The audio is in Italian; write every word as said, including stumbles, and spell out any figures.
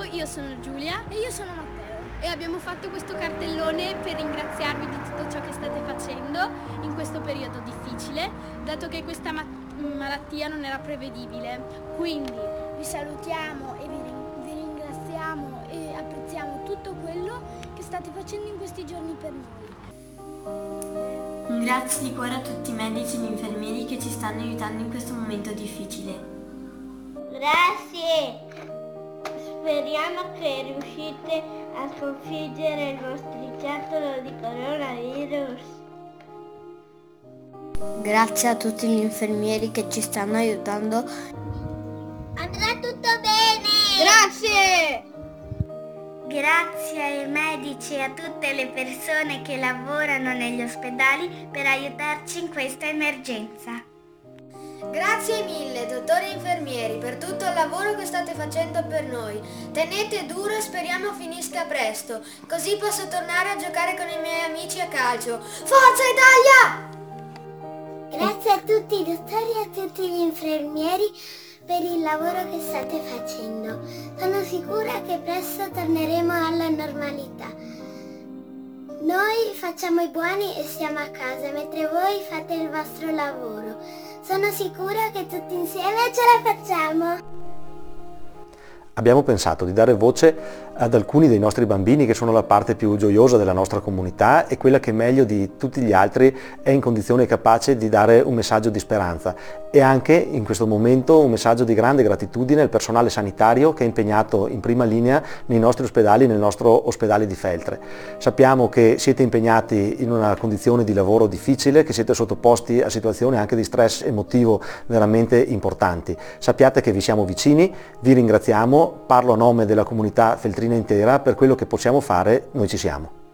io sono Giulia E io sono Matteo. e abbiamo fatto questo cartellone per ringraziarvi di tutto ciò che state facendo in questo periodo difficile, dato che questa ma- malattia non era prevedibile. Quindi Vi salutiamo e vi, rin- vi ringraziamo e apprezziamo tutto quello che state facendo in questi giorni per noi. Un grazie di cuore a tutti i medici e gli infermieri che ci stanno aiutando in questo momento difficile. Grazie! Speriamo che riuscite a sconfiggere il mostriciattolo di coronavirus. Grazie a tutti gli infermieri che ci stanno aiutando. Andrà tutto bene! Grazie! Grazie ai medici e a tutte le persone che lavorano negli ospedali per aiutarci in questa emergenza. Grazie mille, dottori e infermieri, per tutto il lavoro che state facendo per noi. Tenete duro e speriamo finisca presto, così posso tornare a giocare con i miei amici a calcio. Forza Italia! Grazie a tutti i dottori e a tutti gli infermieri per il lavoro che state facendo. Sono sicura che presto torneremo alla normalità. Noi facciamo i buoni e stiamo a casa, mentre voi fate il vostro lavoro. Sono sicura che tutti insieme ce la facciamo. Abbiamo pensato di dare voce ad alcuni dei nostri bambini che sono la parte più gioiosa della nostra comunità e quella che meglio di tutti gli altri è in condizione e capace di dare un messaggio di speranza e anche in questo momento un messaggio di grande gratitudine al personale sanitario che è impegnato in prima linea nei nostri ospedali, nel nostro ospedale di Feltre. Sappiamo che siete impegnati in una condizione di lavoro difficile, che siete sottoposti a situazioni anche di stress emotivo veramente importanti. Sappiate che vi siamo vicini, vi ringraziamo. Parlo a nome della comunità feltrina intera, per quello che possiamo fare noi ci siamo.